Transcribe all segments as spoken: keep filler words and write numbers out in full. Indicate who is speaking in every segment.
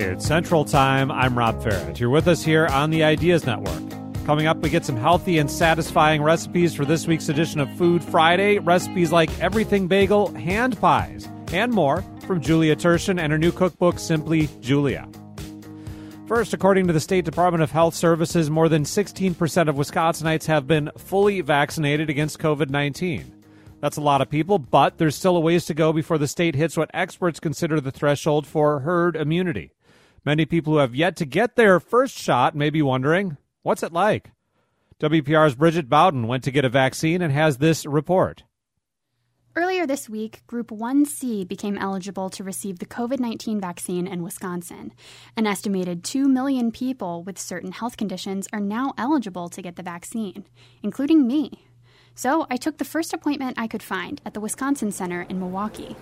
Speaker 1: It's Central Time. I'm Rob Farrett. You're with us here on the Ideas Network. Coming up, we get some healthy and satisfying recipes for this week's edition of Food Friday. Recipes like everything bagel, hand pies, and more from Julia Turshen and her new cookbook, Simply Julia. First, according to the State Department of Health Services, more than sixteen percent of Wisconsinites have been fully vaccinated against covid nineteen. That's a lot of people, but there's still a ways to go before the state hits what experts consider the threshold for herd immunity. Many people who have yet to get their first shot may be wondering, what's it like? W P R's Bridget Bowden went to get a vaccine and has this report.
Speaker 2: Earlier this week, Group one C became eligible to receive the covid nineteen vaccine in Wisconsin. An estimated two million people with certain health conditions are now eligible to get the vaccine, including me. So I took the first appointment I could find at the Wisconsin Center in Milwaukee.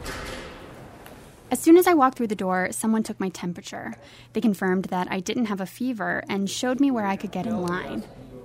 Speaker 2: As soon as I walked through the door, someone took my temperature. They confirmed that I didn't have a fever and showed me where I could get in line.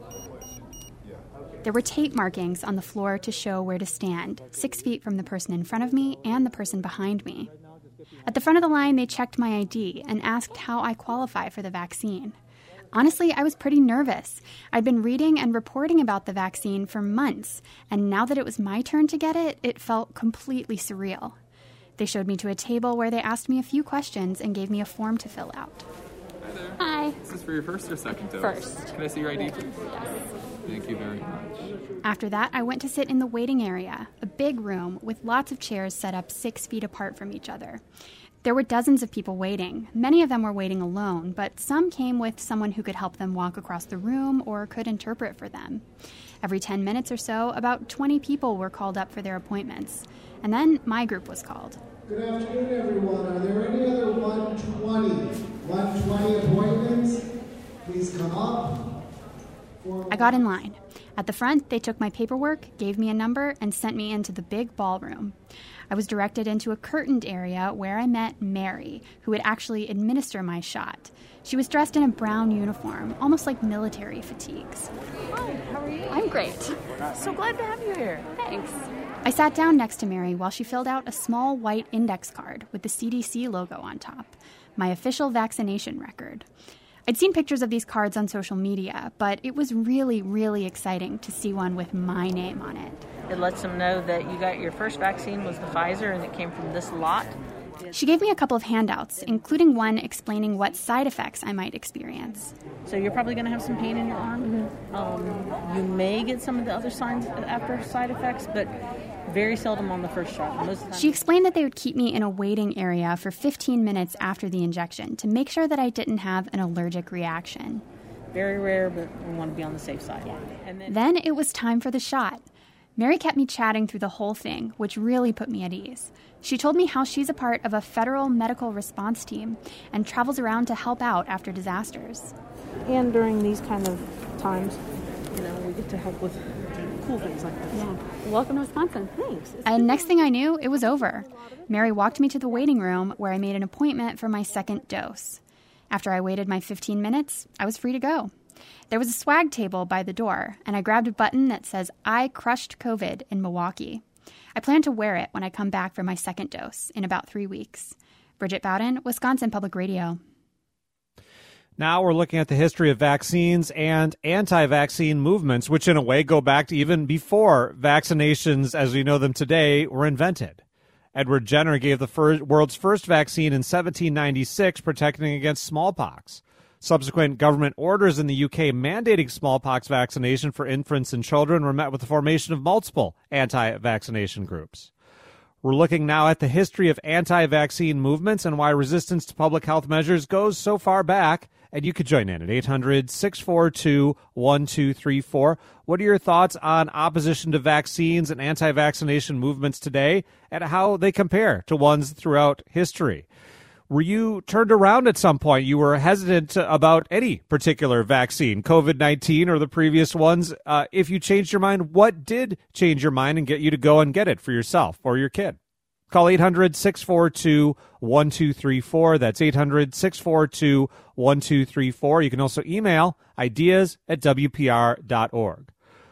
Speaker 2: There were tape markings on the floor to show where to stand, six feet from the person in front of me and the person behind me. At the front of the line, they checked my I D and asked how I qualify for the vaccine. Honestly, I was pretty nervous. I'd been reading and reporting about the vaccine for months, and now that it was my turn to get it, it felt completely surreal. They showed me to a table where they asked me a few questions and gave me a form to fill out.
Speaker 3: Hi there.
Speaker 2: Hi.
Speaker 3: Is this for your first or second dose?
Speaker 2: First.
Speaker 3: Can I see your I D, please?
Speaker 2: Yes.
Speaker 3: Thank you very much.
Speaker 2: After that, I went to sit in the waiting area, a big room with lots of chairs set up six feet apart from each other. There were dozens of people waiting. Many of them were waiting alone, but some came with someone who could help them walk across the room or could interpret for them. Every ten minutes or so, about twenty people were called up for their appointments. And then my group was called.
Speaker 4: Good afternoon, everyone. Are there any other one twenty, one twenty appointments? Please come up. For-
Speaker 2: I got in line. At the front, they took my paperwork, gave me a number, and sent me into the big ballroom. I was directed into a curtained area where I met Mary, who would actually administer my shot. She was dressed in a brown uniform, almost like military fatigues.
Speaker 5: Hi, how are you?
Speaker 2: I'm great.
Speaker 5: So glad to have you here.
Speaker 2: Thanks. I sat down next to Mary while she filled out a small white index card with the C D C logo on top, my official vaccination record. I'd seen pictures of these cards on social media, but it was really, really exciting to see one with my name on it.
Speaker 5: It lets them know that you got your first vaccine was the Pfizer and it came from this lot.
Speaker 2: She gave me a couple of handouts, including one explaining what side effects I might experience.
Speaker 5: So you're probably going to have some pain in your arm. Mm-hmm. Um, you may get some of the other signs after side effects, but very seldom on the first shot. Most of the time.
Speaker 2: She explained that they would keep me in a waiting area for fifteen minutes after the injection to make sure that I didn't have an allergic reaction.
Speaker 5: Very rare, but we want to be on the safe side.
Speaker 2: Yeah.
Speaker 5: And then,
Speaker 2: then it was time for the shot. Mary kept me chatting through the whole thing, which really put me at ease. She told me how she's a part of a federal medical response team and travels around to help out after disasters.
Speaker 5: And during these kind of times, you know, we get to help with cool things like this.
Speaker 2: Yeah. Welcome to Wisconsin.
Speaker 5: Thanks.
Speaker 2: And next thing I knew, it was over. Mary walked me to the waiting room where I made an appointment for my second dose. After I waited my fifteen minutes, I was free to go. There was a swag table by the door, and I grabbed a button that says, I crushed COVID in Milwaukee. I plan to wear it when I come back for my second dose in about three weeks. Bridget Bowden, Wisconsin Public Radio.
Speaker 1: Now we're looking at the history of vaccines and anti-vaccine movements, which in a way go back to even before vaccinations as we know them today were invented. Edward Jenner gave the first, world's first vaccine in seventeen ninety-six, protecting against smallpox. Subsequent government orders in the U K mandating smallpox vaccination for infants and children were met with the formation of multiple anti-vaccination groups. We're looking now at the history of anti-vaccine movements and why resistance to public health measures goes so far back. And you could join in at eight hundred, six four two, one two three four. What are your thoughts on opposition to vaccines and anti-vaccination movements today and how they compare to ones throughout history? Were you turned around at some point? You were hesitant about any particular vaccine, covid nineteen or the previous ones. Uh, if you changed your mind, what did change your mind and get you to go and get it for yourself or your kid? Call eight hundred, six four two, one two three four. That's eight hundred, six four two, one two three four. You can also email ideas at w p r dot org.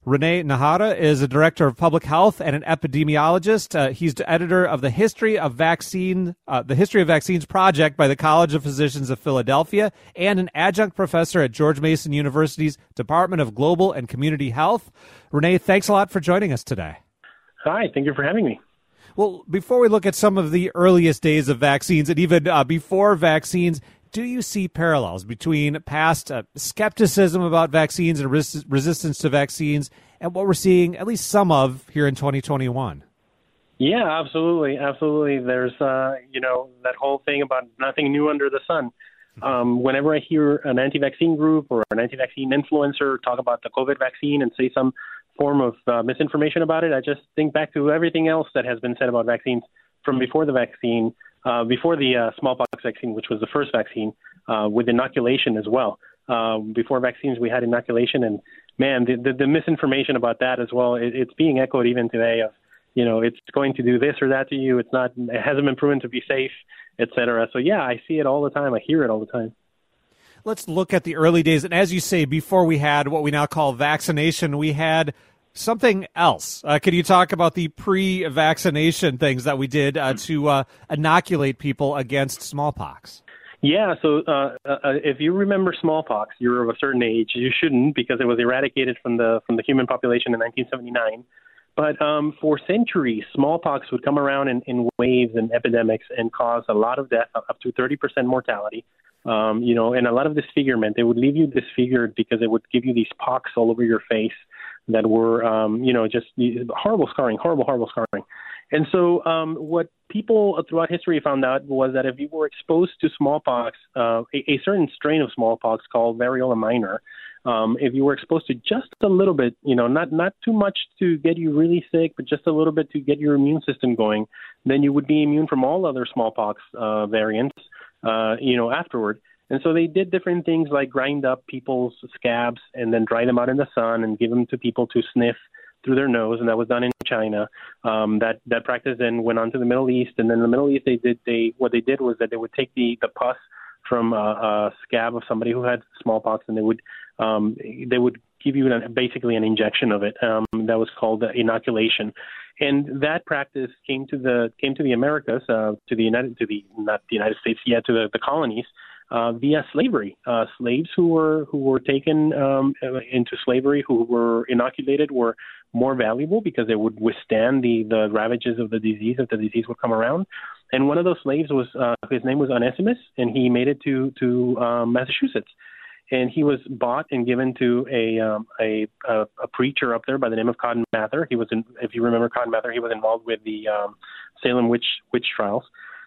Speaker 1: Renee Nahara is a director of public health and an epidemiologist. Uh, he's the editor of the History of Vaccine, uh, the History of Vaccines Project by the College of Physicians of Philadelphia, and an adjunct professor at George Mason University's Department of Global and Community Health. Renee, thanks a lot for joining us today.
Speaker 6: Hi, thank you for having me.
Speaker 1: Well, before we look at some of the earliest days of vaccines and even uh, before vaccines, do you see parallels between past uh, skepticism about vaccines and res- resistance to vaccines and what we're seeing, at least some of, here in twenty twenty-one?
Speaker 6: Yeah, absolutely. Absolutely. There's, uh, you know, that whole thing about nothing new under the sun. Um, whenever I hear an anti-vaccine group or an anti-vaccine influencer talk about the COVID vaccine and say some form of uh, misinformation about it, I just think back to everything else that has been said about vaccines from before the vaccine, uh, before the uh, smallpox vaccine, which was the first vaccine, uh, with inoculation as well. Uh, before vaccines, we had inoculation, and man, the, the, the misinformation about that as well, it, it's being echoed even today of, you know, it's going to do this or that to you. It's not, it hasn't been proven to be safe, et cetera. So yeah, I see it all the time. I hear it all the time.
Speaker 1: Let's look at the early days. And as you say, before we had what we now call vaccination, we had something else. Uh, can you talk about the pre-vaccination things that we did uh, to uh, inoculate people against smallpox?
Speaker 6: Yeah, so uh, uh, if you remember smallpox, you're of a certain age. You shouldn't, because it was eradicated from the from the human population in nineteen seventy-nine. But um, for centuries, smallpox would come around in, in waves and epidemics and cause a lot of death, up to thirty percent mortality. Um, you know, and a lot of disfigurement. They would leave you disfigured because it would give you these pocks all over your face that were, um, you know, just horrible scarring, horrible, horrible scarring. And so um, what people throughout history found out was that if you were exposed to smallpox, uh, a, a certain strain of smallpox called variola minor, um, if you were exposed to just a little bit, you know, not, not too much to get you really sick, but just a little bit to get your immune system going, then you would be immune from all other smallpox uh, variants, uh, you know, afterward. And so they did different things like grind up people's scabs and then dry them out in the sun and give them to people to sniff through their nose, and that was done in China. Um, that that practice then went on to the Middle East, and then in the Middle East, they did they what they did was that they would take the the pus from a, a scab of somebody who had smallpox, and they would um, they would give you an, basically an injection of it. Um, that was called inoculation, and that practice came to the came to the Americas, uh, to the United to the not the United States yet, to the, the colonies. Uh, via slavery, uh, slaves who were who were taken um, into slavery, who were inoculated, were more valuable because they would withstand the, the ravages of the disease if the disease would come around. And one of those slaves was uh, his name was Onesimus, and he made it to to um, Massachusetts. And he was bought and given to a, um, a a a preacher up there by the name of Cotton Mather. He was, in, if you remember Cotton Mather, he was involved with the um, Salem witch witch trials.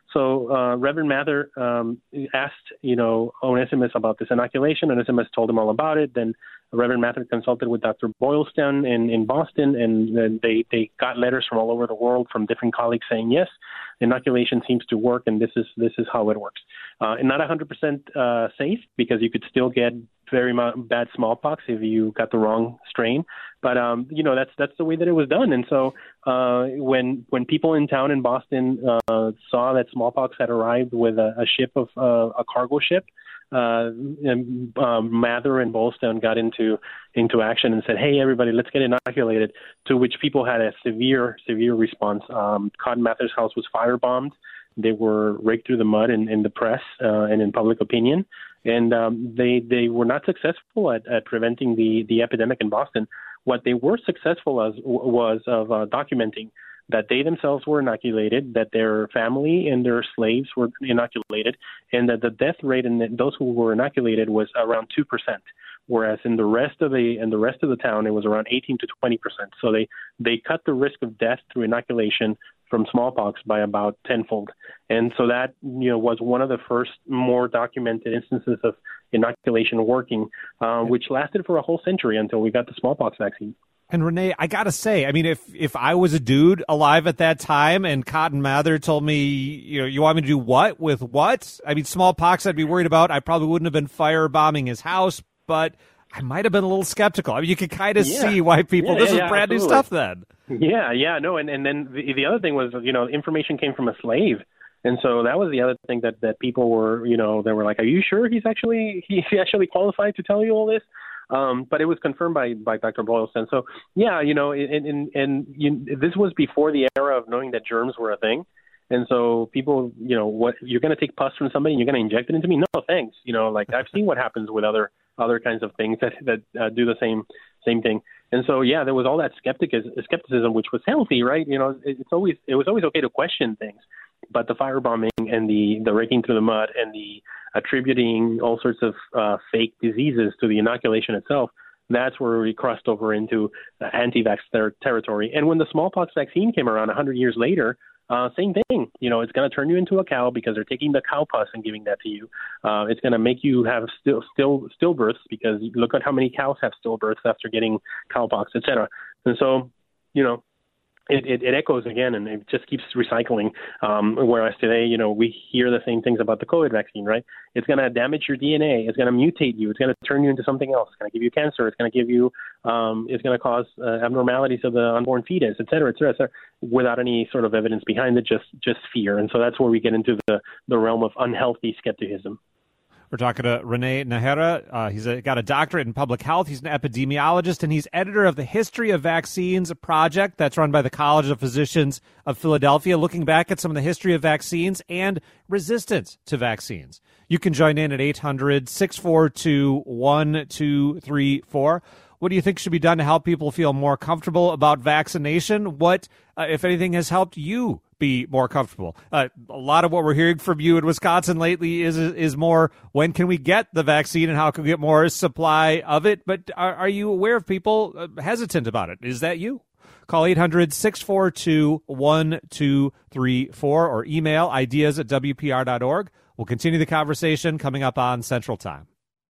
Speaker 6: So uh, Reverend Mather um, asked, you know, Onesimus about this inoculation. Onesimus told him all about it. Then Reverend Mather consulted with Doctor Boylston in, in Boston, and then they, they got letters from all over the world from different colleagues saying, yes, inoculation seems to work, and this is this is how it works. Uh, and not one hundred percent uh, safe, because you could still get very bad smallpox if you got the wrong strain. But, um, you know, that's that's the way that it was done. And so uh, when when people in town in Boston uh, saw that smallpox had arrived with a, a ship of uh, a cargo ship, uh, and, um, Mather and Boylston got into into action and said, hey, everybody, let's get inoculated, to which people had a severe, severe response. Um, Cotton Mather's house was firebombed. They were raked through the mud in, in the press uh, and in public opinion. And um, they they were not successful at, at preventing the, the epidemic in Boston. What they were successful as was of uh, documenting that they themselves were inoculated, that their family and their slaves were inoculated, and that the death rate in those who were inoculated was around two percent, whereas in the rest of the in the rest of the town it was around eighteen to twenty percent. So they they cut the risk of death through inoculation from smallpox by about tenfold. And so that, you know, was one of the first more documented instances of inoculation working, uh, which lasted for a whole century until we got the smallpox vaccine.
Speaker 1: And Renee, I got to say, I mean, if if I was a dude alive at that time and Cotton Mather told me, you know, you want me to do what with what? I mean, smallpox I'd be worried about. I probably wouldn't have been firebombing his house, but I might have been a little skeptical. I mean, you could kind of yeah. see why people,
Speaker 6: yeah,
Speaker 1: this
Speaker 6: yeah,
Speaker 1: is brand
Speaker 6: absolutely.
Speaker 1: new stuff then.
Speaker 6: Yeah, yeah, no, and, and then the, the other thing was, you know, information came from a slave. And so that was the other thing that, that people were, you know, they were like, are you sure he's actually, he's actually qualified to tell you all this? Um, but it was confirmed by, by Doctor Boylston. So, yeah, you know, and, and, and you, this was before the era of knowing that germs were a thing. And so people, you know, what you're going to take pus from somebody and you're going to inject it into me? No, thanks. You know, like I've seen what happens with other other kinds of things that, that uh, do the same same thing. And so, yeah, there was all that skepticism, skepticism, which was healthy, right? You know, it, it's always it was always okay to question things. But the firebombing and the, the raking through the mud and the attributing all sorts of uh, fake diseases to the inoculation itself, that's where we crossed over into uh, anti-vax ter- territory. And when the smallpox vaccine came around one hundred years later, Uh, same thing. You know, it's going to turn you into a cow because they're taking the cow pus and giving that to you. Uh, it's going to make you have still, still, stillbirths because look at how many cows have stillbirths after getting cowpox, et cetera. And so, you know, it, it, it echoes again, and it just keeps recycling. Um, whereas today, you know, we hear the same things about the COVID vaccine, right? It's going to damage your D N A. It's going to mutate you. It's going to turn you into something else. It's going to give you cancer. It's going to give you, um, it's going to cause uh, abnormalities of the unborn fetus, et cetera, et cetera, et cetera, without any sort of evidence behind it, just just fear. And so that's where we get into the, the realm of unhealthy skepticism.
Speaker 1: We're talking to Rene Najera. Uh, he's a, got a doctorate in public health. He's an epidemiologist, and he's editor of the History of Vaccines project that's run by the College of Physicians of Philadelphia, looking back at some of the history of vaccines and resistance to vaccines. You can join in at eight hundred, six four two, one two three four. What do you think should be done to help people feel more comfortable about vaccination? What, uh, if anything, has helped you be more comfortable? Uh, a lot of what we're hearing from you in Wisconsin lately is is more, when can we get the vaccine and how can we get more supply of it? But are, are you aware of people uh, hesitant about it? Is that you? Call eight hundred, six four two, one two three four or email ideas at W P R dot org. We'll continue the conversation coming up on Central Time.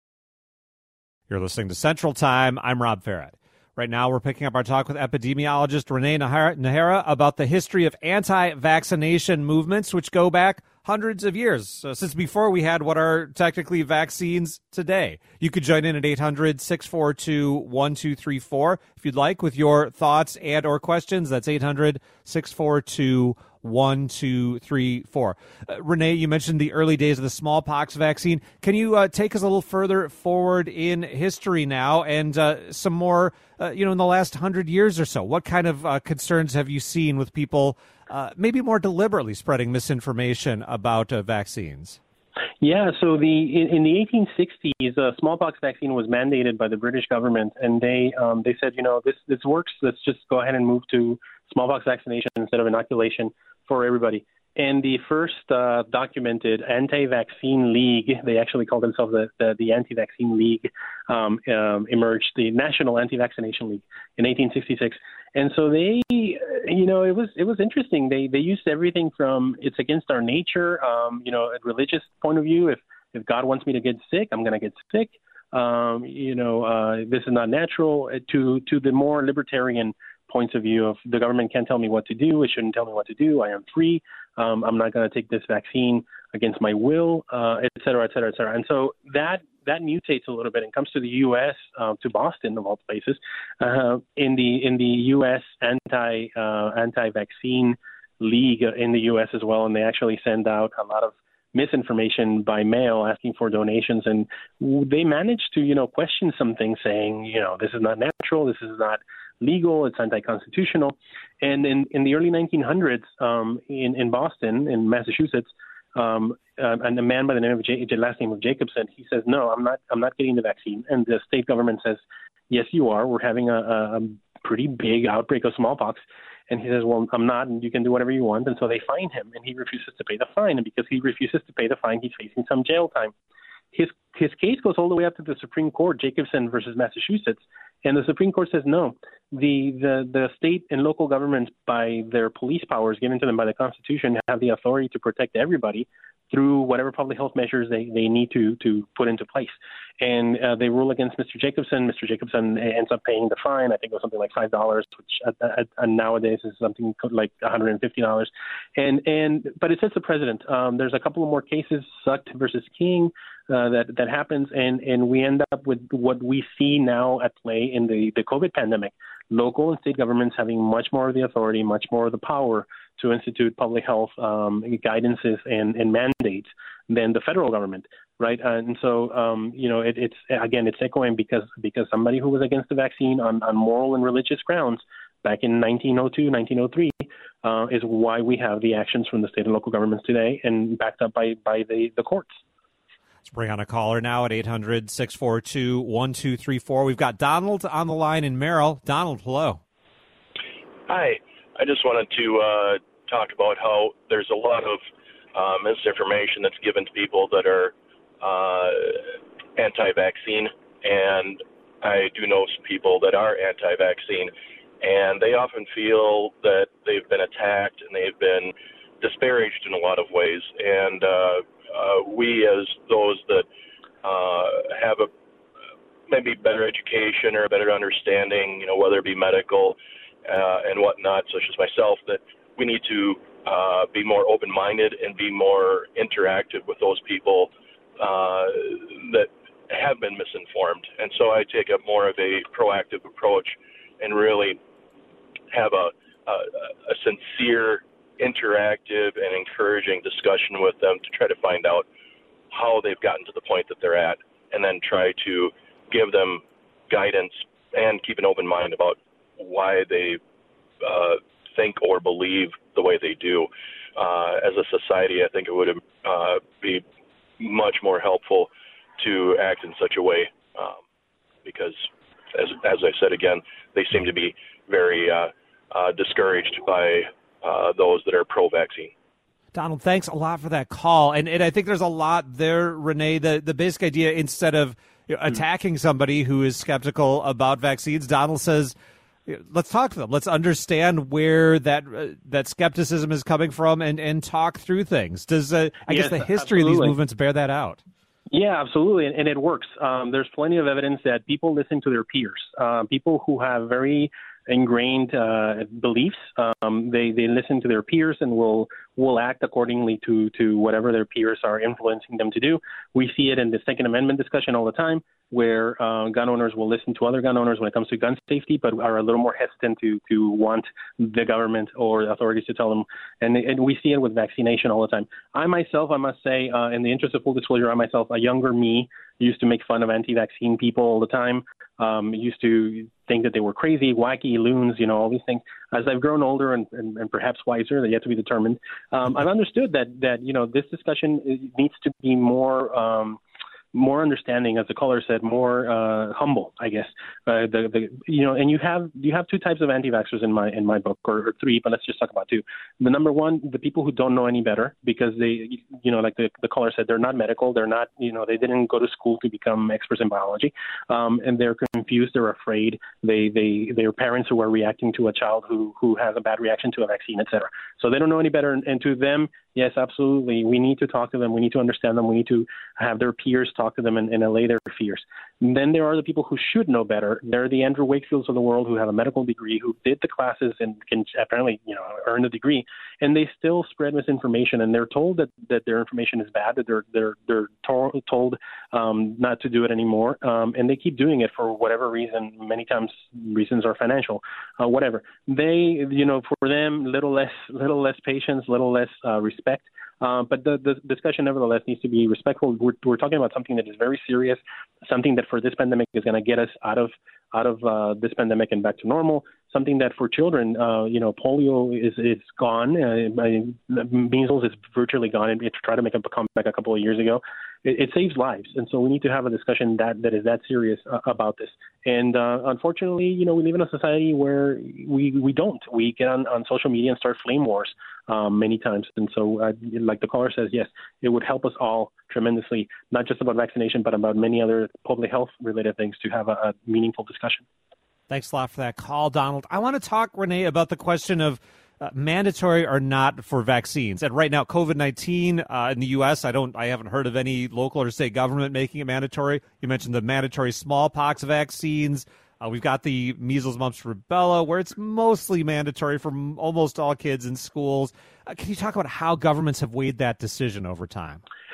Speaker 1: You're listening to Central Time. I'm Rob Farrett. Right now, we're picking up our talk with epidemiologist Rene Najera about the history of anti-vaccination movements, which go back hundreds of years, so since before we had what are technically vaccines today. You could join in at eight hundred, six four two, one two three four if you'd like with your thoughts and or questions. That's eight hundred, six four two, one two three four. Uh, Rene, you mentioned the early days of the smallpox vaccine. Can you uh, take us a little further forward in history now and uh, some more, uh, you know, in the last hundred years or so? What kind of uh, concerns have you seen with people uh, maybe more deliberately spreading misinformation about uh, vaccines?
Speaker 6: Yeah, so the in, in the eighteen sixties, a smallpox vaccine was mandated by the British government, and they um, they said, you know, this this works. Let's just go ahead and move to smallpox vaccination instead of inoculation for everybody. And the first uh, documented anti-vaccine league, they actually called themselves the, the, the Anti-Vaccine League, um, um, emerged, the National Anti-Vaccination League in eighteen sixty-six. And so they, you know, it was it was interesting. They they used everything from it's against our nature, um, you know, a religious point of view. If if God wants me to get sick, I'm going to get sick. Um, you know, uh, this is not natural. To to the more libertarian points of view of the government can't tell me what to do. It shouldn't tell me what to do. I am free. Um, I'm not going to take this vaccine against my will, uh, et cetera, et cetera, et cetera. And so that that mutates a little bit and comes to the U S, uh, to Boston of all places, uh, in the in the U S anti uh, anti-vaccine league in the U S as well, and they actually send out a lot of misinformation by mail asking for donations, and they managed to you know question some things, saying you know this is not natural, this is not legal, it's anti-constitutional. And in, in the early nineteen hundreds, um, in, in Boston, in Massachusetts, um, uh, and a man by the name of J- last name of Jacobson, he says, no, I'm not I'm not getting the vaccine. And the state government says, yes, you are. We're having a, a pretty big outbreak of smallpox. And he says, well, I'm not, and you can do whatever you want. And so they fine him, and he refuses to pay the fine. And because he refuses to pay the fine, he's facing some jail time. His his case goes all the way up to the Supreme Court, Jacobson versus Massachusetts, and the Supreme Court says no. The, the the state and local governments, by their police powers given to them by the Constitution, have the authority to protect everybody through whatever public health measures they, they need to to put into place. And uh, they rule against Mister Jacobson. Mister Jacobson ends up paying the fine. I think it was something like five dollars, which at, at, at nowadays is something like one hundred fifty dollars. And and but it sets the precedent. Um, there's a couple of more cases, Sucht versus King. uh, that that happens, and, and we end up with what we see now at play in the, the COVID pandemic. Local and state governments having much more of the authority, much more of the power to institute public health um, guidances and, and mandates than the federal government, right? And so, um, you know, it, it's again, it's echoing because because somebody who was against the vaccine on, on moral and religious grounds back in nineteen oh two, nineteen oh three uh, is why we have the actions from the state and local governments today, and backed up by by the, the courts.
Speaker 1: Let's bring on a caller now at eight hundred, six four two, one two three four. We've got Donald on the line in Merrill. Donald, hello.
Speaker 7: Hi. I just wanted to uh, talk about how there's a lot of uh, misinformation that's given to people that are uh, anti-vaccine, and I do know some people that are anti-vaccine, and they often feel that they've been attacked and they've been disparaged in a lot of ways, and uh, uh, we as those that uh, have a maybe better education or a better understanding, you know, whether it be medical uh, and whatnot, such as myself, that we need to uh, be more open-minded and be more interactive with those people uh, that have been misinformed. And so I take a more of a proactive approach and really have a, a, a sincere, interactive, and encouraging discussion with them to try to find out how they've gotten to the point that they're at, and then try to give them guidance and keep an open mind about why they uh, think or believe the way they do. Uh, as a society, I think it would uh, be much more helpful to act in such a way um, because, as, as I said again, they seem to be very uh, uh, discouraged by uh, those that are pro-vaccine.
Speaker 1: Donald, thanks a lot for that call. And, and I think there's a lot there, Renee. The, the basic idea, instead of you know, attacking somebody who is skeptical about vaccines, Donald says, let's talk to them. Let's understand where that uh, that skepticism is coming from and, and talk through things. Does uh, I
Speaker 6: yes,
Speaker 1: guess the history
Speaker 6: absolutely.
Speaker 1: of these movements bear that out?
Speaker 6: Yeah, absolutely, and, and it works. Um, there's plenty of evidence that people listen to their peers, uh, people who have very ingrained uh, beliefs. Um, they they listen to their peers and will will act accordingly to to whatever their peers are influencing them to do. We see it in the Second Amendment discussion all the time, where uh, gun owners will listen to other gun owners when it comes to gun safety, but are a little more hesitant to to want the government or the authorities to tell them. And, and we see it with vaccination all the time. I myself, I must say, uh, in the interest of full disclosure, I myself, a younger me, used to make fun of anti-vaccine people all the time. Um, used to think that they were crazy, wacky, loons, you know, all these things. As I've grown older and, and, and perhaps wiser, they're yet to be determined, um, I've understood that, that, you know, this discussion needs to be more um, more understanding, as the caller said, more uh, humble, I guess. Uh, the, the you know, and you have you have two types of anti-vaxxers in my in my book, or, or three, but let's just talk about two. The number one, the people who don't know any better, because they, you know, like the, the caller said, they're not medical, they're not, you know, they didn't go to school to become experts in biology, um, and they're confused, they're afraid. They they they're parents who are reacting to a child who who has a bad reaction to a vaccine, et cetera. So they don't know any better, and, and to them, yes, absolutely, we need to talk to them, we need to understand them, we need to have their peers talk to them and, and allay their fears. And then there are the people who should know better. They're the Andrew Wakefields of the world who have a medical degree, who did the classes and can apparently, you know, earn the degree, and they still spread misinformation. And they're told that, that their information is bad, that they're they're they're to- told um, not to do it anymore, um, and they keep doing it for whatever reason. Many times reasons are financial, uh, whatever. They, you know, for them, little less little less patience, little less uh, respect. Uh, but the, the discussion, nevertheless, needs to be respectful. We're, we're talking about something that is very serious, something that for this pandemic is going to get us out of out of uh, this pandemic and back to normal. Something that for children, uh, you know, polio is is gone. Uh, measles is virtually gone. It, it tried to make a comeback a couple of years ago. It, it saves lives, and so we need to have a discussion that, that is that serious uh, about this. And uh, unfortunately, you know, we live in a society where we we don't. We get on, on social media and start flame wars um, many times. And so, uh, like the caller says, yes, it would help us all tremendously, not just about vaccination, but about many other public health related things, to have a, a meaningful discussion.
Speaker 1: Thanks a lot for that call, Donald. I want to talk, Renee, about the question of uh, mandatory or not for vaccines. And right now, COVID nineteen uh, in the U S, I don't, I haven't heard of any local or state government making it mandatory. You mentioned the mandatory smallpox vaccines. Uh, we've got the measles, mumps, rubella, where it's mostly mandatory for m- almost all kids in schools. Uh, can you talk about how governments have weighed that decision over time?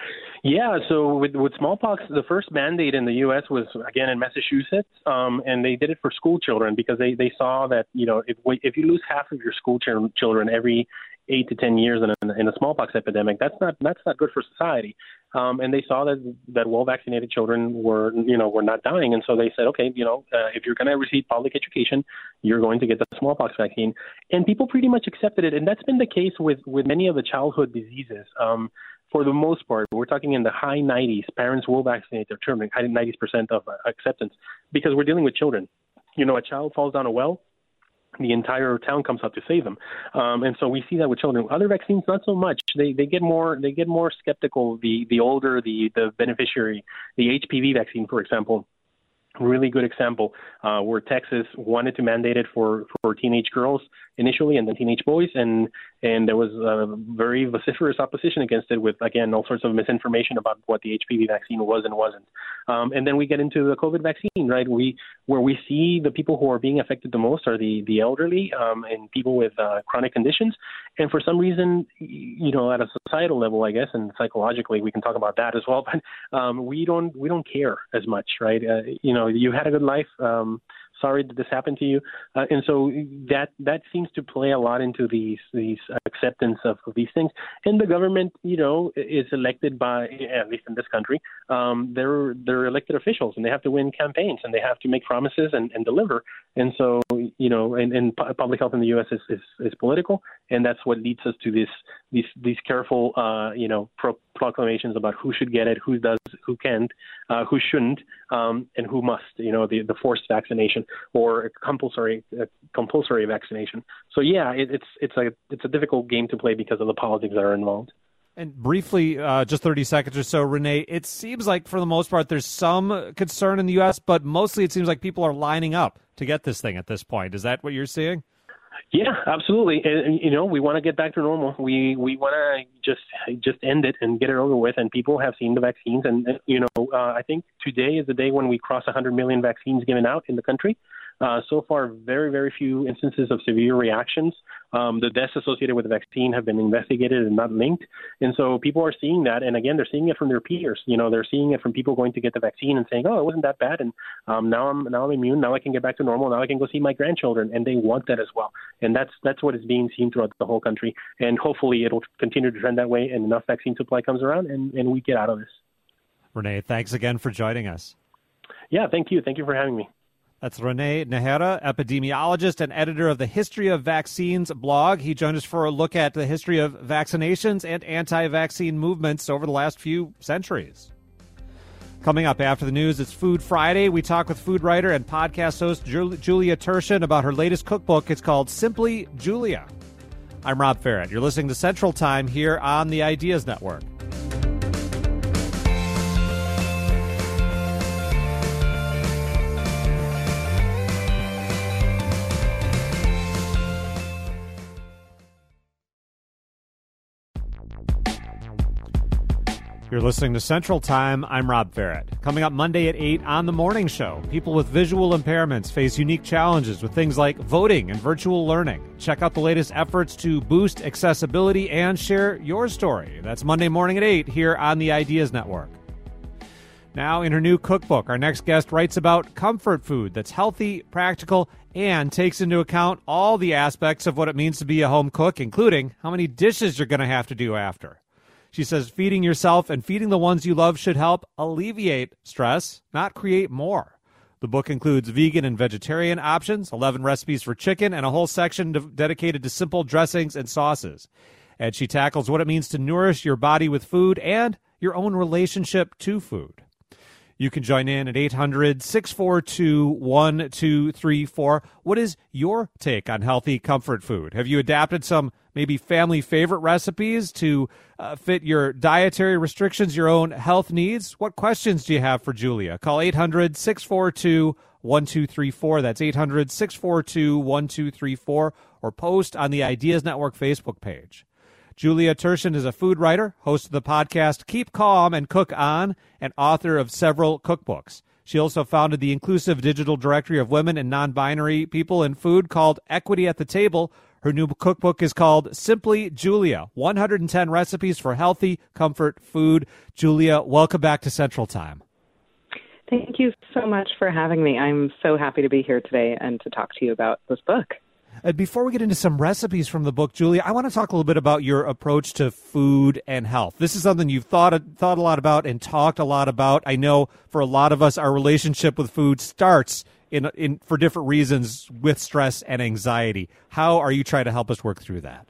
Speaker 6: Yeah, so with, with smallpox, the first mandate in the U S was, again, in Massachusetts, um, and they did it for school children because they, they saw that, you know, if if you lose half of your school ch- children every eight to ten years in a, in a smallpox epidemic, that's not that's not good for society. Um, and they saw that that well-vaccinated children were, you know, were not dying, and so they said, okay, you know, uh, if you're going to receive public education, you're going to get the smallpox vaccine. And people pretty much accepted it, and that's been the case with, with many of the childhood diseases. Um, for the most part, we're talking in the high nineties, parents will vaccinate their children, high ninety percent of uh, acceptance, because we're dealing with children. You know, a child falls down a well, the entire town comes out to save them, um, and so we see that with children. Other vaccines, not so much. They they get more they get more skeptical. The the older the the beneficiary, the H P V vaccine, for example. Really good example uh, where Texas wanted to mandate it for, for teenage girls initially and then teenage boys, and and there was a very vociferous opposition against it with, again, all sorts of misinformation about what the H P V vaccine was and wasn't. Um, and then we get into the COVID vaccine, right? We where we see the people who are being affected the most are the the elderly um, and people with uh, chronic conditions. And for some reason, you know, at a societal level, I guess, and psychologically, we can talk about that as well. But um, we don't we don't care as much, right? Uh, you know, you had a good life. Um, sorry that this happened to you, uh, and so that that seems to play a lot into these these acceptance of, of these things. And the government, you know, is elected by, at least in this country, um, they're they're elected officials, and they have to win campaigns, and they have to make promises and, and deliver. And so, you know, and, and public health in the U S is, is, is political, and that's what leads us to this these these careful, uh, you know, pro- proclamations about who should get it, who does, who can't, uh, who shouldn't, um, and who must. You know, the the forced vaccination or compulsory uh, compulsory vaccination. So yeah, it, it's it's a it's a difficult game to play because of the politics that are involved.
Speaker 1: And briefly, uh, just thirty seconds or so, Renee, it seems like for the most part there's some concern in the U S, but mostly it seems like people are lining up to get this thing at this point. Is that what you're seeing?
Speaker 6: Yeah, absolutely. And, you know, we want to get back to normal. We we want to just just end it and get it over with. And people have seen the vaccines. And, you know, uh, I think today is the day when we cross one hundred million vaccines given out in the country. Uh, so far, very, very few instances of severe reactions. Um, the deaths associated with the vaccine have been investigated and not linked. And so people are seeing that. And again, they're seeing it from their peers. You know, they're seeing it from people going to get the vaccine and saying, oh, it wasn't that bad. And um, now I'm now I'm immune. Now I can get back to normal. Now I can go see my grandchildren. And they want that as well. And that's that's what is being seen throughout the whole country. And hopefully it'll continue to trend that way and enough vaccine supply comes around and, and we get out of this.
Speaker 1: Renee, thanks again for joining us.
Speaker 6: Yeah, thank you. Thank you for having me.
Speaker 1: That's Renee Najera, epidemiologist and editor of the History of Vaccines blog. He joined us for a look at the history of vaccinations and anti-vaccine movements over the last few centuries. Coming up after the news, it's Food Friday. We talk with food writer and podcast host Julia Turshen about her latest cookbook. It's called Simply Julia. I'm Rob Ferret. You're listening to Central Time here on the Ideas Network. You're listening to Central Time. I'm Rob Ferret. Coming up Monday at eight on The Morning Show, people with visual impairments face unique challenges with things like voting and virtual learning. Check out the latest efforts to boost accessibility and share your story. That's Monday morning at eight here on the Ideas Network. Now, in her new cookbook, our next guest writes about comfort food that's healthy, practical, and takes into account all the aspects of what it means to be a home cook, including how many dishes you're going to have to do after. She says feeding yourself and feeding the ones you love should help alleviate stress, not create more. The book includes vegan and vegetarian options, eleven recipes for chicken, and a whole section de- dedicated to simple dressings and sauces. And she tackles what it means to nourish your body with food and your own relationship to food. You can join in at eight hundred, six four two, one two three four. What is your take on healthy comfort food? Have you adapted some maybe family favorite recipes to uh, fit your dietary restrictions, your own health needs? What questions do you have for Julia? Call eight hundred, six four two, one two three four. That's eight hundred, six four two, one two three four, or post on the Ideas Network Facebook page. Julia Turshen is a food writer, host of the podcast Keep Calm and Cook On, and author of several cookbooks. She also founded the inclusive digital directory of women and non-binary people in food called Equity at the Table. Her new cookbook is called Simply Julia, one hundred ten Recipes for Healthy Comfort Food. Julia, welcome back to Central Time.
Speaker 8: Thank you so much for having me. I'm so happy to be here today and to talk to you about this book.
Speaker 1: Uh, before we get into some recipes from the book, Julia, I want to talk a little bit about your approach to food and health. This is something you've thought thought a lot about and talked a lot about. I know for a lot of us, our relationship with food starts in in for different reasons with stress and anxiety. How are you trying to help us work through that?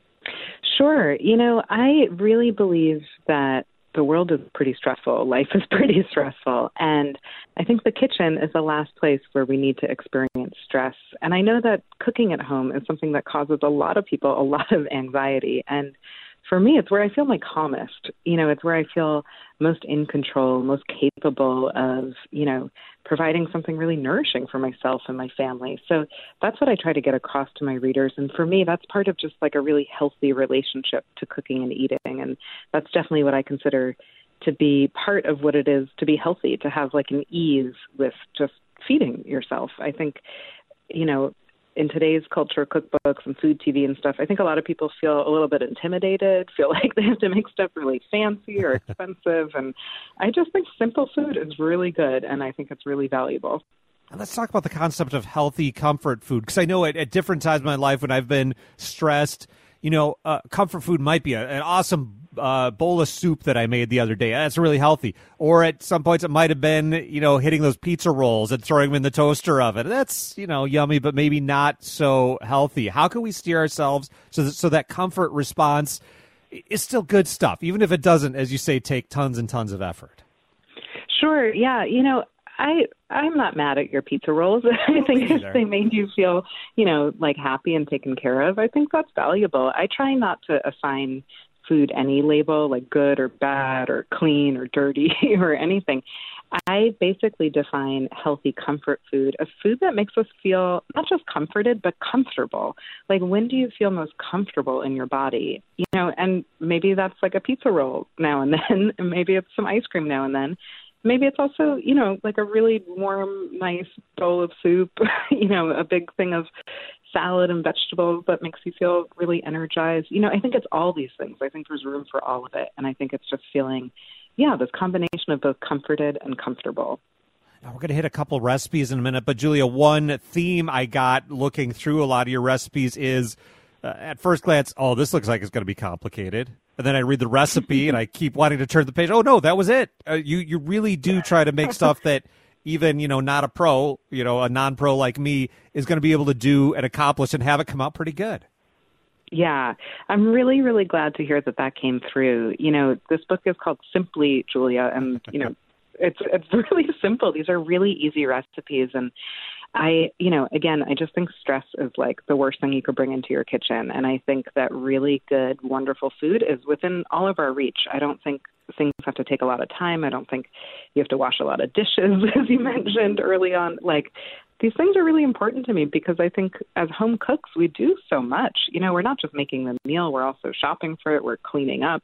Speaker 8: Sure. You know, I really believe that the world is pretty stressful. Life is pretty stressful. And I think the kitchen is the last place where we need to experience stress. And I know that cooking at home is something that causes a lot of people a lot of anxiety. And for me, it's where I feel my calmest. You know, it's where I feel most in control, most capable of, you know, providing something really nourishing for myself and my family. So that's what I try to get across to my readers. And for me, that's part of just like a really healthy relationship to cooking and eating. And that's definitely what I consider to be part of what it is to be healthy, to have like an ease with just feeding yourself. I think, you know, in today's culture, cookbooks and food T V and stuff, I think a lot of people feel a little bit intimidated, feel like they have to make stuff really fancy or expensive. And I just think simple food is really good, and I think it's really valuable.
Speaker 1: Let's talk about the concept of healthy comfort food, because I know at, at different times in my life when I've been stressed, you know, uh, comfort food might be a, an awesome uh, bowl of soup that I made the other day. That's really healthy. Or at some points it might have been, you know, hitting those pizza rolls and throwing them in the toaster oven. That's, you know, yummy, but maybe not so healthy. How can we steer ourselves so that, so that comfort response is still good stuff, even if it doesn't, as you say, take tons and tons of effort?
Speaker 8: Sure. Yeah. You know, I, I'm not mad at your pizza rolls. I think if they made you feel, you know, like happy and taken care of, I think that's valuable. I try not to assign food any label, like good or bad or clean or dirty or anything. I basically define healthy comfort food as food that makes us feel not just comforted, but comfortable. Like, when do you feel most comfortable in your body? You know, and maybe that's like a pizza roll now and then, and maybe it's some ice cream now and then. Maybe it's also, you know, like a really warm, nice bowl of soup, you know, a big thing of salad and vegetables that makes you feel really energized. You know, I think it's all these things. I think there's room for all of it. And I think it's just feeling, yeah, this combination of both comforted and comfortable.
Speaker 1: Now, we're going to hit a couple recipes in a minute. But, Julia, one theme I got looking through a lot of your recipes is, uh, at first glance, oh, this looks like it's going to be complicated. And then I read the recipe and I keep wanting to turn the page. Oh, no, that was it. Uh, you you really do try to make stuff that even, you know, not a pro, you know, a non-pro like me is going to be able to do and accomplish and have it come out pretty good.
Speaker 8: Yeah, I'm really, really glad to hear that that came through. You know, this book is called Simply Julia, and, you know, it's it's really simple. These are really easy recipes. And I, you know, again, I just think stress is like the worst thing you could bring into your kitchen. And I think that really good, wonderful food is within all of our reach. I don't think things have to take a lot of time. I don't think you have to wash a lot of dishes, as you mentioned early on. Like, these things are really important to me because I think as home cooks, we do so much. You know, we're not just making the meal, we're also shopping for it, we're cleaning up.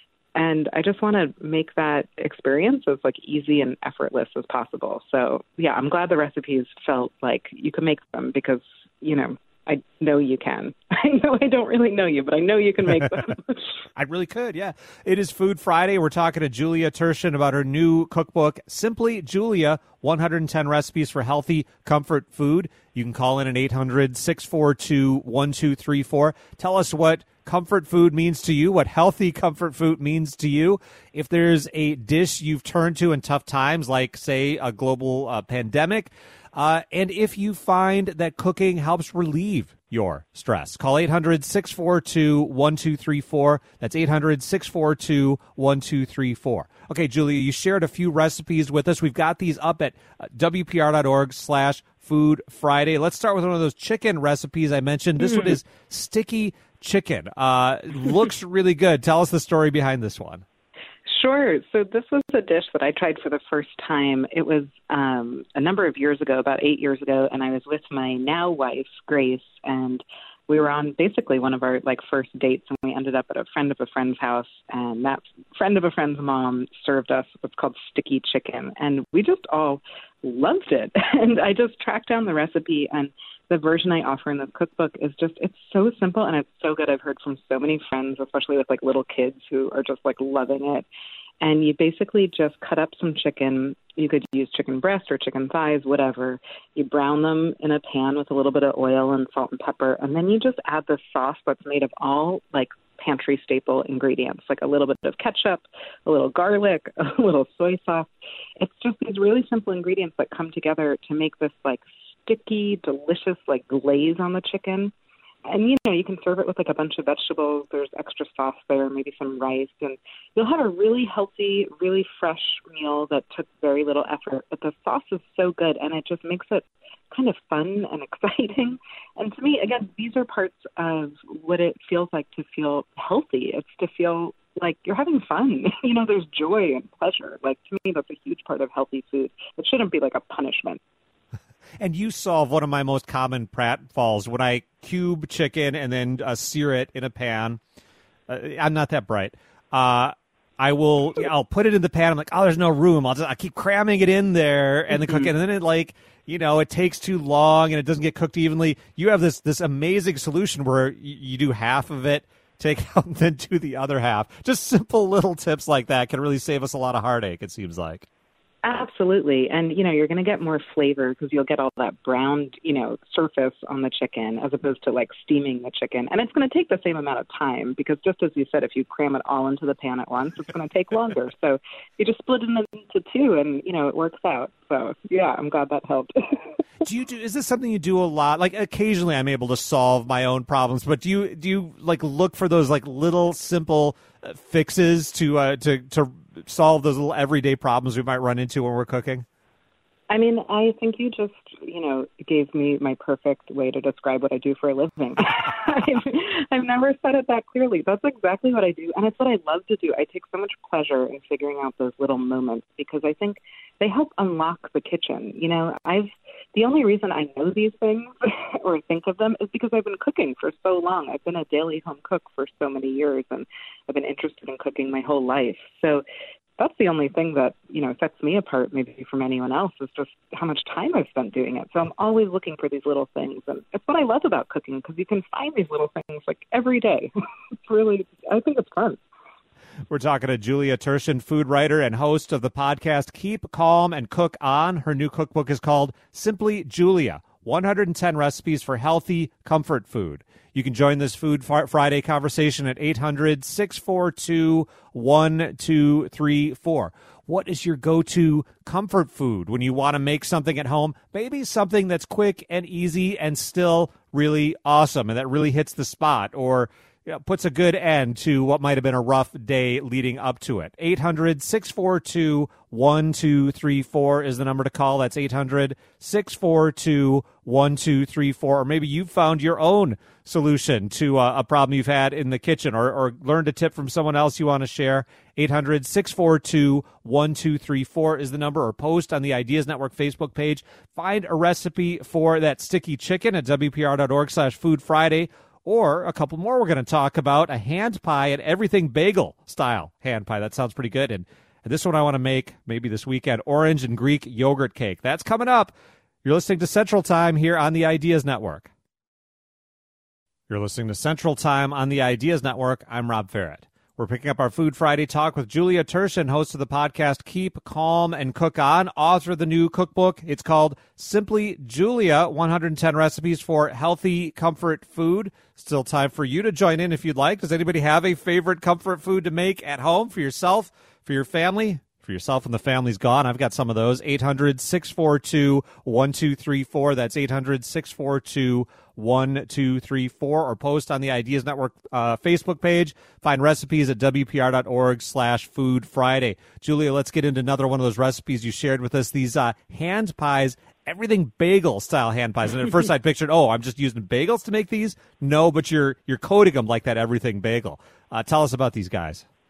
Speaker 8: And I just want to make that experience as like easy and effortless as possible. So yeah, I'm glad the recipes felt like you can make them because, you know, I know you can. I know I don't really know you, but I know you can make them.
Speaker 1: I really could, yeah. It is Food Friday. We're talking to Julia Turshen about her new cookbook, Simply Julia, one hundred ten Recipes for Healthy Comfort Food. You can call in at eight hundred, six four two, one two three four. Tell us what comfort food means to you, what healthy comfort food means to you. If there's a dish you've turned to in tough times, like, say, a global uh, pandemic, uh, and if you find that cooking helps relieve your stress. Call eight hundred, six four two, one two three four. That's eight hundred, six four two, one two three four. Okay, Julia, you shared a few recipes with us. We've got these up at uh, W P R dot org slash Food Friday. Let's start with one of those chicken recipes I mentioned. This mm. one is sticky chicken. Uh, looks really good. Tell us the story behind this one.
Speaker 8: Sure. So this was a dish that I tried for the first time. It was um, a number of years ago, about eight years ago, and I was with my now wife, Grace, and we were on basically one of our like first dates, and we ended up at a friend of a friend's house, and that friend of a friend's mom served us what's called sticky chicken, and we just all loved it. And I just tracked down the recipe, and the version I offer in this cookbook is just, it's so simple and it's so good. I've heard from so many friends, especially with like little kids who are just like loving it. And you basically just cut up some chicken. You could use chicken breast or chicken thighs, whatever. You brown them in a pan with a little bit of oil and salt and pepper. And then you just add this sauce that's made of all like pantry staple ingredients, like a little bit of ketchup, a little garlic, a little soy sauce. It's just these really simple ingredients that come together to make this like sticky, delicious like glaze on the chicken. And, you know, you can serve it with like a bunch of vegetables. There's extra sauce there, maybe some rice. And you'll have a really healthy, really fresh meal that took very little effort. But the sauce is so good, and it just makes it kind of fun and exciting. And to me, again, these are parts of what it feels like to feel healthy. It's to feel like you're having fun. You know, there's joy and pleasure. Like, to me, that's a huge part of healthy food. It shouldn't be like a punishment.
Speaker 1: And you solve one of my most common pratfalls when I cube chicken and then uh, sear it in a pan. Uh, I'm not that bright. Uh, I will. I'll put it in the pan. I'm like, oh, there's no room. I'll just I keep cramming it in there and then cook it. And then it like you know it takes too long and it doesn't get cooked evenly. You have this this amazing solution where you, you do half of it, take out, and then do the other half. Just simple little tips like that can really save us a lot of heartache. It seems like.
Speaker 8: Absolutely. And, you know, you're going to get more flavor because you'll get all that browned, you know, surface on the chicken as opposed to like steaming the chicken. And it's going to take the same amount of time because just as you said, if you cram it all into the pan at once, it's going to take longer. So you just split it into two and, you know, it works out. So, yeah, I'm glad that helped.
Speaker 1: do you do, is this something you do a lot? Like occasionally I'm able to solve my own problems, but do you, do you like look for those like little simple uh, fixes to, uh, to, to, solve those little everyday problems we might run into when we're cooking?
Speaker 8: I mean, I think you just, you know, gave me my perfect way to describe what I do for a living. I've, I've never said it that clearly. That's exactly what I do. And it's what I love to do. I take so much pleasure in figuring out those little moments because I think they help unlock the kitchen. You know, I've, the only reason I know these things or think of them is because I've been cooking for so long. I've been a daily home cook for so many years and I've been interested in cooking my whole life. So that's the only thing that, you know, sets me apart maybe from anyone else is just how much time I've spent doing it. So I'm always looking for these little things. And it's what I love about cooking because you can find these little things like every day. It's really, I think it's fun.
Speaker 1: We're talking to Julia Turshen, food writer and host of the podcast Keep Calm and Cook On. Her new cookbook is called Simply Julia, one hundred ten Recipes for Healthy Comfort Food. You can join this Food Friday conversation at eight hundred, six four two, one two three four. What is your go-to comfort food when you want to make something at home? Maybe something that's quick and easy and still really awesome and that really hits the spot or you know, puts a good end to what might have been a rough day leading up to it. eight hundred, six four two, one two three four is the number to call. That's eight hundred, six four two, one two three four. Or maybe you've found your own solution to uh, a problem you've had in the kitchen or, or learned a tip from someone else you want to share. eight hundred, six four two, one two three four is the number, or post on the Ideas Network Facebook page. Find a recipe for that sticky chicken at W P R dot org slash Food Friday. Or a couple more we're going to talk about, a hand pie and everything bagel style hand pie. That sounds pretty good. And this one I want to make maybe this weekend, orange and Greek yogurt cake. That's coming up. You're listening to Central Time here on the Ideas Network. You're listening to Central Time on the Ideas Network. I'm Rob Farrett. We're picking up our Food Friday talk with Julia Turshen, host of the podcast Keep Calm and Cook On, author of the new cookbook. It's called Simply Julia, one hundred ten Recipes for Healthy Comfort Food. Still time for you to join in if you'd like. Does anybody have a favorite comfort food to make at home for yourself, for your family? For yourself and the family's gone. I've got some of those. eight hundred, six four two, one two three four. That's eight hundred, six four two, one two three four. Or post on the Ideas Network uh, Facebook page. Find recipes at W P R dot org slash Food Friday. Julia, let's get into another one of those recipes you shared with us. These uh, hand pies, everything bagel style hand pies. And at first I pictured, oh, I'm just using bagels to make these. No, but you're you're coating them like that everything bagel. Uh, tell us about these guys.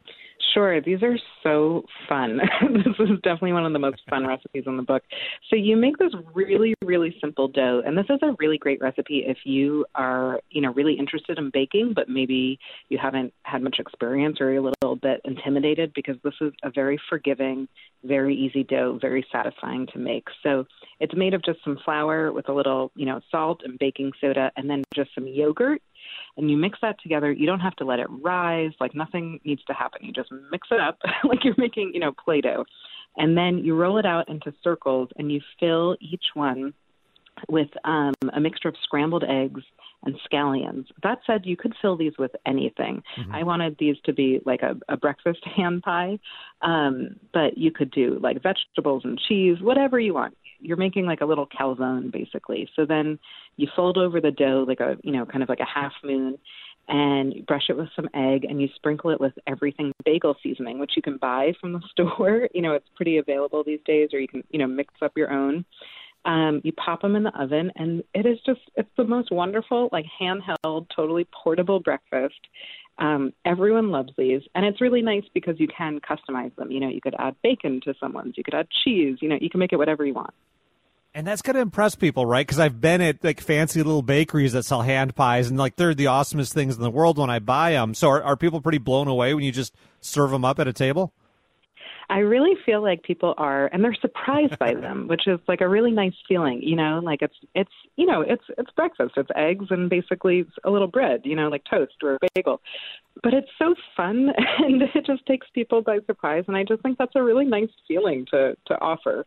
Speaker 8: Sure. These are so fun. This is definitely one of the most fun recipes in the book. So you make this really, really simple dough. And this is a really great recipe if you are, you know, really interested in baking, but maybe you haven't had much experience or you're a little bit intimidated, because this is a very forgiving, very easy dough, very satisfying to make. So it's made of just some flour with a little, you know, salt and baking soda, and then just some yogurt. And you mix that together. You don't have to let it rise. Like, nothing needs to happen. You just mix it up like you're making, you know, Play-Doh. And then you roll it out into circles, and you fill each one with um, a mixture of scrambled eggs and scallions. That said, you could fill these with anything. Mm-hmm. I wanted these to be like a, a breakfast hand pie, um, but you could do like vegetables and cheese, whatever you want. You're making like a little calzone, basically. So then you fold over the dough like a, you know, kind of like a half moon, and you brush it with some egg, and you sprinkle it with everything bagel seasoning, which you can buy from the store. You know, it's pretty available these days, or you can, you know, mix up your own. Um, you pop them in the oven, and it is just, it's the most wonderful, like handheld, totally portable breakfast. Um, everyone loves these, and it's really nice because you can customize them. You know, you could add bacon to someone's, you could add cheese, you know, you can make it whatever you want.
Speaker 1: And that's going to impress people, right? Because I've been at like fancy little bakeries that sell hand pies, and like they're the awesomest things in the world when I buy them. So are, are people pretty blown away when you just serve them up at a table?
Speaker 8: I really feel like people are, and they're surprised by them, which is like a really nice feeling, you know, like it's, it's, you know, it's, it's breakfast, it's eggs and basically a little bread, you know, like toast or a bagel, but it's so fun, and it just takes people by surprise. And I just think that's a really nice feeling to, to offer.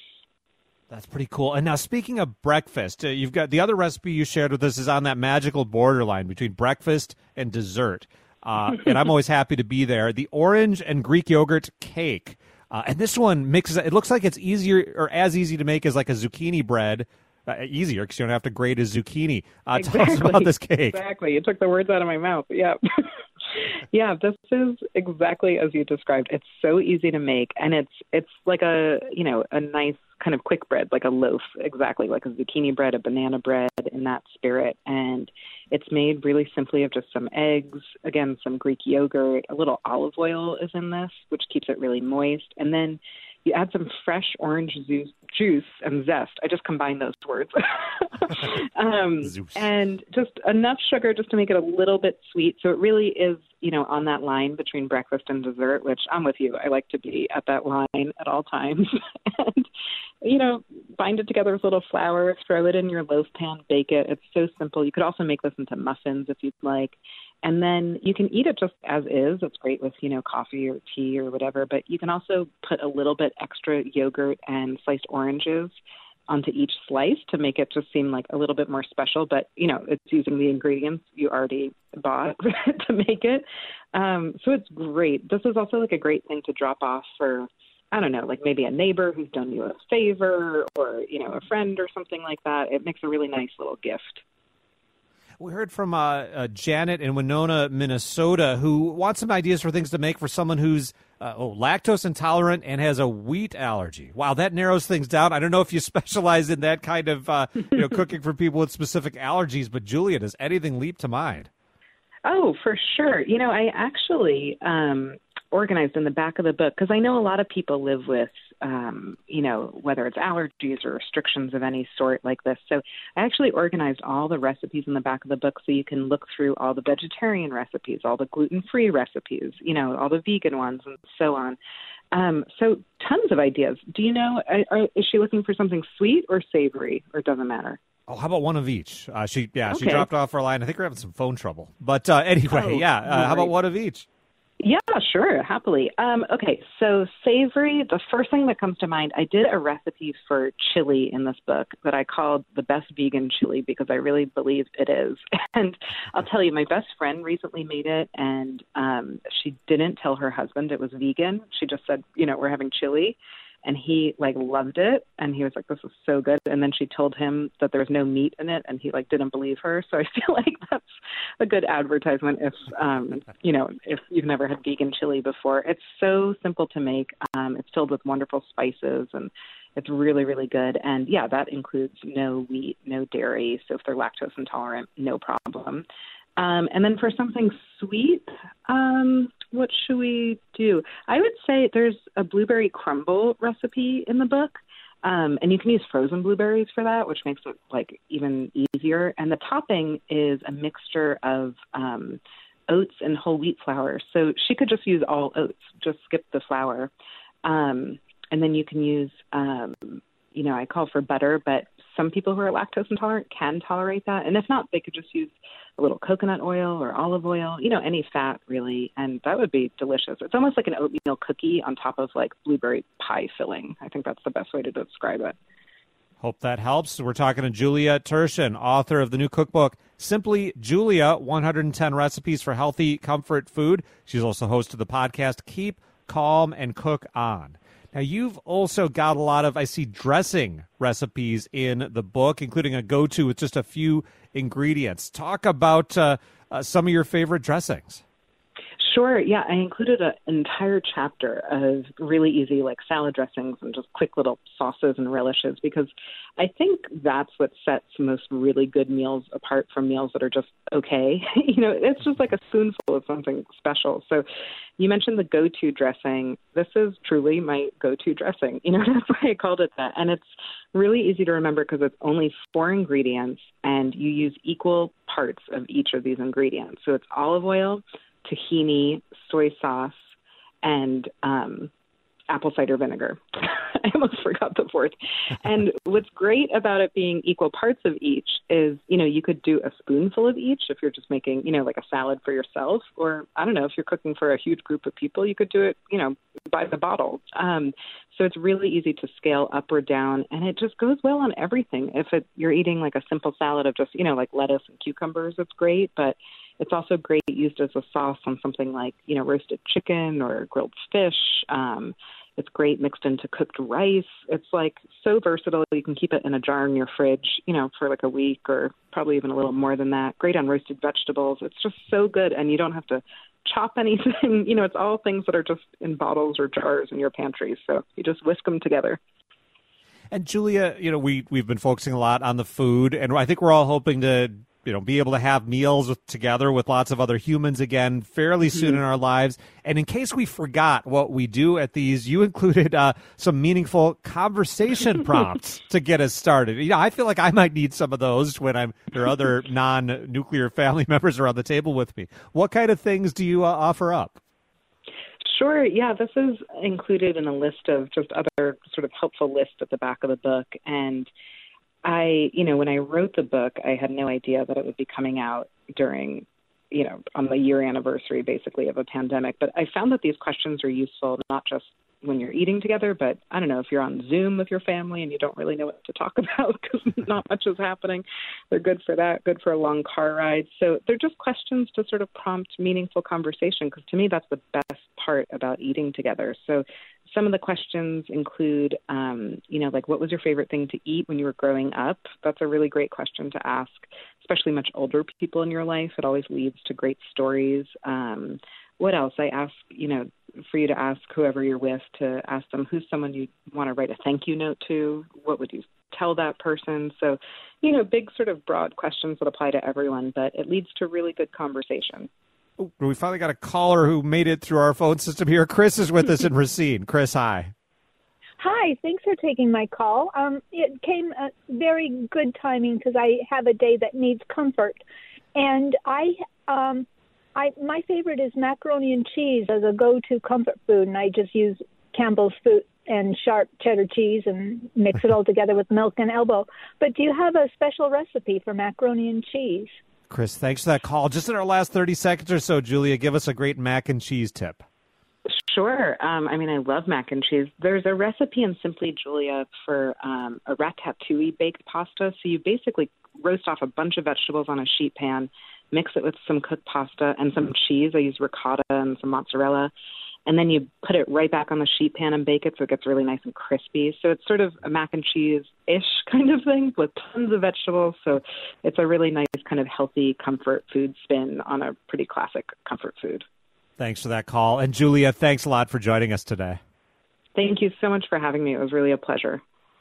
Speaker 1: That's pretty cool. And now, speaking of breakfast, uh, you've got the other recipe you shared with us is on that magical borderline between breakfast and dessert. Uh, and I'm always happy to be there. The orange and Greek yogurt cake. Uh, and this one mixes, it looks like it's easier or as easy to make as like a zucchini bread. Uh, easier because you don't have to grate a zucchini. Uh,
Speaker 8: exactly.
Speaker 1: Tell us about this cake.
Speaker 8: Exactly. You took the words out of my mouth. Yeah. Yeah, this is exactly as you described. It's so easy to make, and it's it's like a, you know, a nice kind of quick bread, like a loaf, exactly like a zucchini bread, a banana bread, in that spirit. And it's made really simply of just some eggs, again, some Greek yogurt, a little olive oil is in this, which keeps it really moist. And then you add some fresh orange juice, juice and zest. I just combined those words. um, and just enough sugar just to make it a little bit sweet. So it really is, you know, on that line between breakfast and dessert, which I'm with you. I like to be at that line at all times. And, you know, bind it together with a little flour, throw it in your loaf pan, bake it. It's so simple. You could also make this into muffins if you'd like. And then you can eat it just as is. It's great with, you know, coffee or tea or whatever. But you can also put a little bit extra yogurt and sliced oranges onto each slice to make it just seem like a little bit more special. But, you know, it's using the ingredients you already bought to make it. Um, so it's great. This is also like a great thing to drop off for, I don't know, like maybe a neighbor who's done you a favor, or, you know, a friend or something like that. It makes a really nice little gift.
Speaker 1: We heard from uh, uh, Janet in Winona, Minnesota, who wants some ideas for things to make for someone who's uh, oh, lactose intolerant and has a wheat allergy. Wow, that narrows things down. I don't know if you specialize in that kind of uh, you know, cooking for people with specific allergies, but Julia, does anything leap to mind?
Speaker 8: Oh, for sure. You know, I actually um, organized in the back of the book, because I know a lot of people live with, um, you know, whether it's allergies or restrictions of any sort like this. So I actually organized all the recipes in the back of the book so you can look through all the vegetarian recipes, all the gluten-free recipes, you know, all the vegan ones, and so on. Um, so tons of ideas. Do you know, are, is she looking for something sweet or savory, or doesn't matter?
Speaker 1: Oh, how about one of each? Uh, she, yeah,
Speaker 8: okay.
Speaker 1: She dropped off her line. I think we're having some phone trouble. But uh, anyway,
Speaker 8: oh,
Speaker 1: yeah, uh, how about one of each?
Speaker 8: Yeah, sure, happily. Um, okay, so savory, the first thing that comes to mind, I did a recipe for chili in this book that I called the best vegan chili, because I really believe it is. And I'll tell you, my best friend recently made it, and um, she didn't tell her husband it was vegan. She just said, you know, we're having chili. And he, like, loved it, and he was like, this is so good. And then she told him that there was no meat in it, and he, like, didn't believe her. So I feel like that's a good advertisement if, um, you know, if you've never had vegan chili before. It's so simple to make. Um, it's filled with wonderful spices, and it's really, really good. And, yeah, that includes no wheat, no dairy. So if they're lactose intolerant, no problem. Um, and then for something sweet, um, what should we do? I would say there's a blueberry crumble recipe in the book. Um, and you can use frozen blueberries for that, which makes it like even easier. And the topping is a mixture of um, oats and whole wheat flour. So she could just use all oats, just skip the flour. Um, and then you can use, um, you know, I call for butter, but some people who are lactose intolerant can tolerate that. And if not, they could just use a little coconut oil or olive oil, you know, any fat really. And that would be delicious. It's almost like an oatmeal cookie on top of like blueberry pie filling. I think that's the best way to describe it.
Speaker 1: Hope that helps. We're talking to Julia Turshen, author of the new cookbook, Simply Julia, one hundred ten Recipes for Healthy Comfort Food. She's also host of the podcast, Keep Calm and Cook On. Now, you've also got a lot of, I see, dressing recipes in the book, including a go-to with just a few ingredients. Talk about uh, uh, some of your favorite dressings.
Speaker 8: Sure. Yeah, I included an entire chapter of really easy, like salad dressings and just quick little sauces and relishes, because I think that's what sets most really good meals apart from meals that are just okay. You know, it's just like a spoonful of something special. So you mentioned the go-to dressing. This is truly my go-to dressing. You know, that's why I called it that. And it's really easy to remember because it's only four ingredients and you use equal parts of each of these ingredients. So it's olive oil, tahini, soy sauce, and um, apple cider vinegar. I almost forgot the fourth. And what's great about it being equal parts of each is, you know, you could do a spoonful of each if you're just making, you know, like a salad for yourself. Or, I don't know, if you're cooking for a huge group of people, you could do it, you know, by the bottle. Um, so it's really easy to scale up or down, and it just goes well on everything. If it, you're eating like a simple salad of just, you know, like lettuce and cucumbers, it's great. But it's also great used as a sauce on something like, you know, roasted chicken or grilled fish. Um, it's great mixed into cooked rice. It's like so versatile. You can keep it in a jar in your fridge, you know, for like a week or probably even a little more than that. Great on roasted vegetables. It's just so good. And you don't have to chop anything. You know, it's all things that are just in bottles or jars in your pantry. So you just whisk them together.
Speaker 1: And Julia, you know, we, we've been focusing a lot on the food, and I think we're all hoping to, you know, be able to have meals with, together with lots of other humans again fairly soon mm-hmm. in our lives. And in case we forgot what we do at these, you included uh, some meaningful conversation prompts to get us started. You know, I feel like I might need some of those when I'm there are other non-nuclear family members around the table with me. What kind of things do you uh, offer up?
Speaker 8: Sure. Yeah, this is included in a list of just other sort of helpful lists at the back of the book. And I, you know, when I wrote the book, I had no idea that it would be coming out during, you know, on the year anniversary, basically, of a pandemic. But I found that these questions are useful not just when you're eating together, but I don't know, if you're on Zoom with your family and you don't really know what to talk about because not much is happening, they're good for that, good for a long car ride. So they're just questions to sort of prompt meaningful conversation, because to me, that's the best part about eating together. So some of the questions include, um, you know, like, what was your favorite thing to eat when you were growing up? That's a really great question to ask, especially much older people in your life. It always leads to great stories. Um, what else? I ask, you know, for you to ask whoever you're with, to ask them who's someone you want to write a thank you note to. What would you tell that person? So, you know, big sort of broad questions that apply to everyone, but it leads to really good conversation.
Speaker 1: We finally got a caller who made it through our phone system here. Chris is with us in Racine. Chris, hi.
Speaker 9: Hi, thanks for taking my call. Um, it came at very good timing because I have a day that needs comfort. And I, um, I, my favorite is macaroni and cheese as a go-to comfort food, and I just use Campbell's Food and sharp cheddar cheese and mix it all together with milk and elbow. But do you have a special recipe for macaroni and cheese?
Speaker 1: Chris, thanks for that call. Just in our last thirty seconds or so, Julia, give us a great mac and cheese tip.
Speaker 8: Sure. Um, I mean, I love mac and cheese. There's a recipe in Simply Julia for um, a ratatouille baked pasta. So you basically roast off a bunch of vegetables on a sheet pan, mix it with some cooked pasta and some cheese. I use ricotta and some mozzarella. And then you put it right back on the sheet pan and bake it so it gets really nice and crispy. So it's sort of a mac and cheese-ish kind of thing with tons of vegetables. So it's a really nice kind of healthy comfort food spin on a pretty classic comfort food.
Speaker 1: Thanks for that call. And Julia, thanks a lot for joining us today.
Speaker 8: Thank you so much for having me. It was really a pleasure.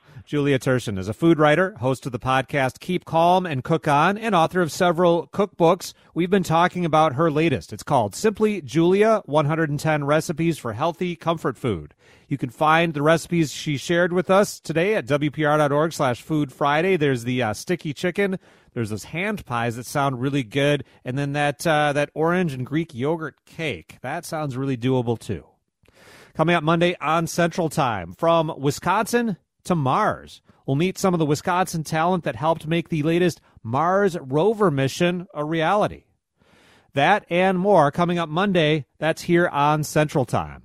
Speaker 1: Julia Turshen is a food writer, host of the podcast Keep Calm and Cook On, and author of several cookbooks. We've been talking about her latest. It's called Simply Julia, one hundred ten Recipes for Healthy Comfort Food. You can find the recipes she shared with us today at W P R dot org slash Food Friday. There's the uh, sticky chicken. There's those hand pies that sound really good. And then that uh, that orange and Greek yogurt cake. That sounds really doable, too. Coming up Monday on Central Time, from Wisconsin to Mars. We'll meet some of the Wisconsin talent that helped make the latest Mars rover mission a reality. That and more coming up Monday. That's here on Central Time.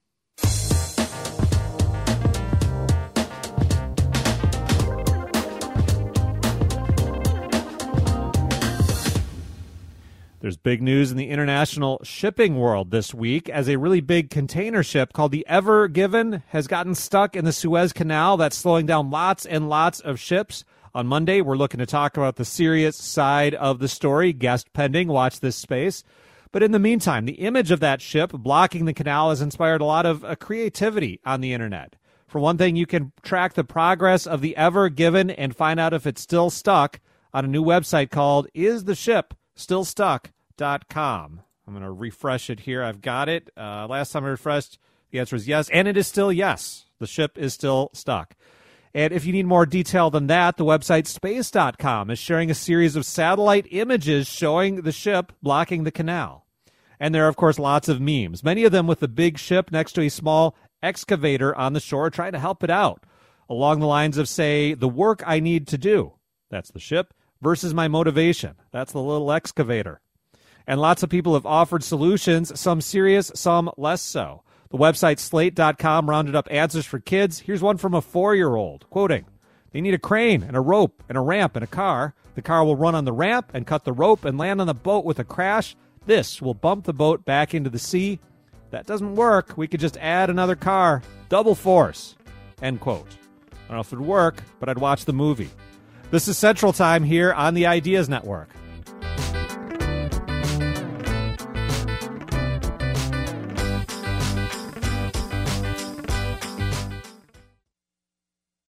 Speaker 1: There's big news in the international shipping world this week as a really big container ship called the Ever Given has gotten stuck in the Suez Canal. That's slowing down lots and lots of ships. On Monday, we're looking to talk about the serious side of the story. Guest pending. Watch this space. But in the meantime, the image of that ship blocking the canal has inspired a lot of uh, creativity on the internet. For one thing, you can track the progress of the Ever Given and find out if it's still stuck on a new website called Is the Ship Still Stuck dot com. I'm going to refresh it here. I've got it. Uh, last time I refreshed, the answer is yes, and it is still yes. The ship is still stuck. And if you need more detail than that, the website space dot com is sharing a series of satellite images showing the ship blocking the canal. And there are, of course, lots of memes, many of them with the big ship next to a small excavator on the shore trying to help it out, along the lines of, say, the work I need to do. That's the ship. Versus my motivation. That's the little excavator. And lots of people have offered solutions, some serious, some less so. The website slate dot com rounded up answers for kids. Here's one from a four-year-old, quoting, "They need a crane and a rope and a ramp and a car. The car will run on the ramp and cut the rope and land on the boat with a crash. This will bump the boat back into the sea. That doesn't work. We could just add another car. Double force." End quote. I don't know if it would work, but I'd watch the movie. This is Central Time here on the Ideas Network.